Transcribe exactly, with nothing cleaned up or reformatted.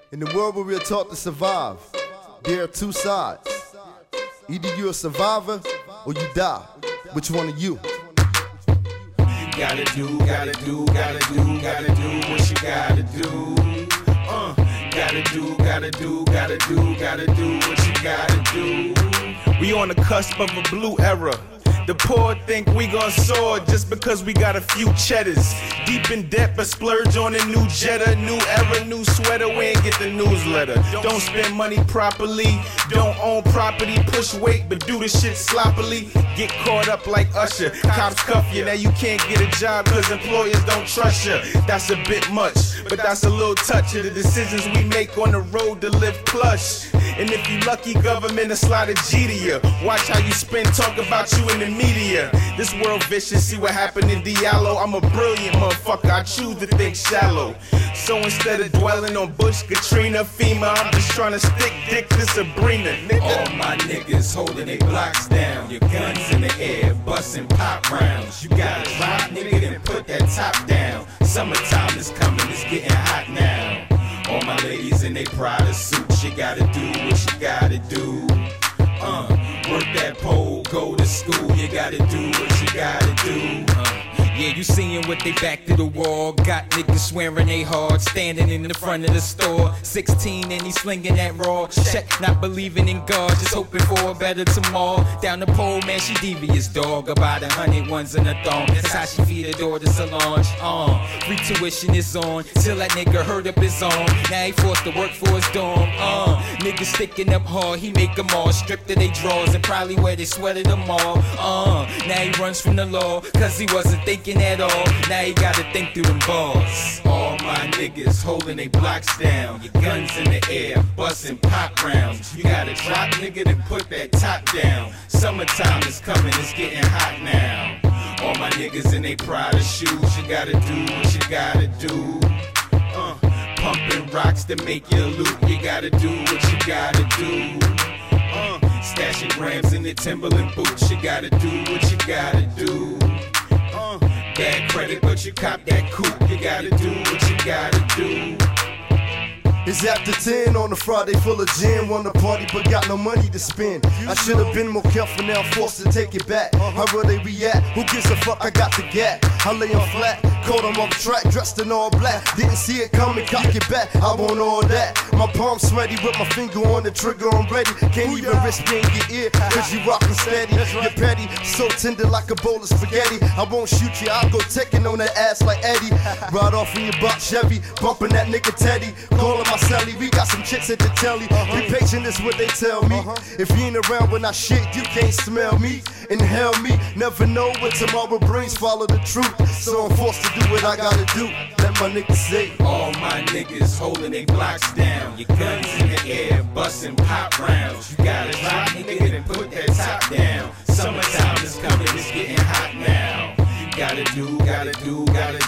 In the world where we are taught to survive, there are two sides. Either you're a survivor or you die. Which one are you? Gotta do, gotta do, gotta do, gotta do what you gotta do. Uh, gotta do, gotta do, gotta do, gotta do what you gotta do. We on the cusp of a blue era. The poor think we gon' soar just because we got a few cheddars. Deep in debt, but splurge on a new Jetta, new era, new sweater. We ain't get the newsletter. Don't spend money properly. Don't own property. Push weight, but do the shit sloppily. Get caught up like Usher. Cops cuff you. Now you can't get a job because employers don't trust you. That's a bit much, but that's a little touch of the decisions we make on the road to live plush. And if you lucky, government will slide a G to you. Watch how you spend, talk about you in the media. This world vicious, see what happened in Diallo. I'm a brilliant motherfucker, I choose to think shallow. So instead of dwelling on Bush, Katrina, FEMA, I'm just trying to stick dick to Sabrina, nigga. All my niggas holding their blocks down. Your guns in the air, busting pop rounds. You gotta drop, nigga, then put that top down. Summertime is coming, it's getting hot now. All my ladies in they Prada suits, you gotta do what you gotta do. Uh, work that pole, go to school, you gotta do what you gotta do. Uh, yeah, you seeing what they back to the wall. Got niggas swearing they hard, standing in the front of the store. sixteen and he slinging that raw. Check, not believing in God, just hoping for a better tomorrow. Down the pole, man, she devious, dog. About a hundred ones in a thong. That's how she feed her daughter Solange. Uh, free tuition is on, till that nigga hurt up his arm. Now he forced to work for his dorm. Uh, niggas sticking up hard, he make them all stripped of they drawers and probably where they sweated them all. Uh, now he runs from the law, cause he wasn't thinking at all. Now he gotta think through them bars. All my niggas holding they blocks down. Your guns in the air, busting pop rounds. You gotta drop, nigga, then put that top down. Summertime is coming, it's getting hot now. All my niggas in they Prada shoes. You gotta do what you gotta do. Uh, pumping rocks to make you loot. You gotta do what you gotta do. Uh, stashing grams in the Timberland boots. You gotta do what you gotta do. Uh, bad credit, but you cop that coupe. You gotta do what you gotta do. It's after ten on a Friday full of gin. Wanna party but got no money to spend. I should've been more careful, now I'm forced to take it back. How will they react? Who gives a fuck? I got the gap. I lay on flat, caught him off track, dressed in all black. Didn't see it coming, cock it back. I want all that. My palm sweaty with my finger on the trigger, I'm ready. Can't even risk being your ear, cause you rockin' steady. You're petty, so tender like a bowl of spaghetti. I won't shoot you, I'll go taking on that ass like Eddie. Ride off in your box Chevy, bumping that nigga Teddy. Calling my celly, we got some chicks at the telly. Be patient is what they tell me. If you ain't around when I shit, you can't smell me. Inhale me, never know what tomorrow brings. Follow the truth, so I'm forced to do what I gotta do. Let my niggas say. All my niggas holding they blocks down. Your guns in the air, busting pop rounds. You gotta drop, nigga, then put that top down. Summertime is coming, it's getting hot now. You gotta do, gotta do, gotta